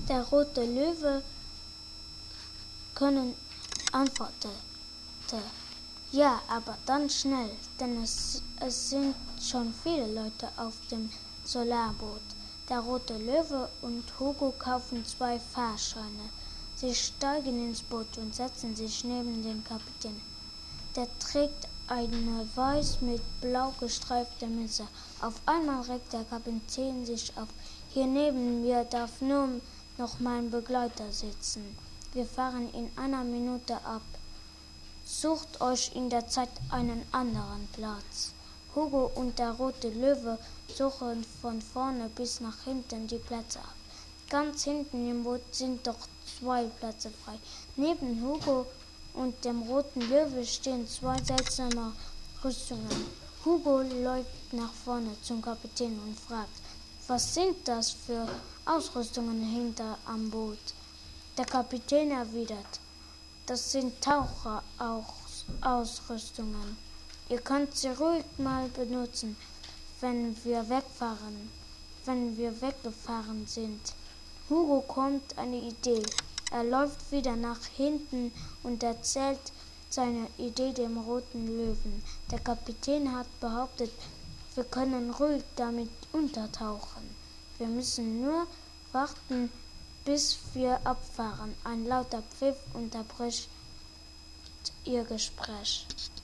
Der rote Löwe können antwortete. Ja, aber dann schnell, denn es sind schon viele Leute auf dem Solarboot. Der rote Löwe und Hugo kaufen 2 Fahrscheine. Sie steigen ins Boot und setzen sich neben den Kapitän. Der trägt eine weiß mit blau gestreifte Mütze. Auf einmal regt der Kapitän sich auf. Hier neben mir darf nur noch mein Begleiter sitzen. Wir fahren in einer Minute ab. Sucht euch in der Zeit einen anderen Platz. Hugo und der rote Löwe suchen von vorne bis nach hinten die Plätze ab. Ganz hinten im Boot sind doch 2 Plätze frei. Neben Hugo und dem roten Löwe stehen 2 seltsame Rüstungen. Hugo läuft nach vorne zum Kapitän und fragt, was sind das für Ausrüstungen hinter am Boot? Der Kapitän erwidert, das sind Taucherausrüstungen. Ihr könnt sie ruhig mal benutzen, wenn wir weggefahren sind. Hugo kommt eine Idee. Er läuft wieder nach hinten und erzählt seine Idee dem roten Löwen. Der Kapitän hat behauptet, wir können ruhig damit untertauchen. Wir müssen nur warten, bis wir abfahren. Ein lauter Pfiff unterbricht ihr Gespräch.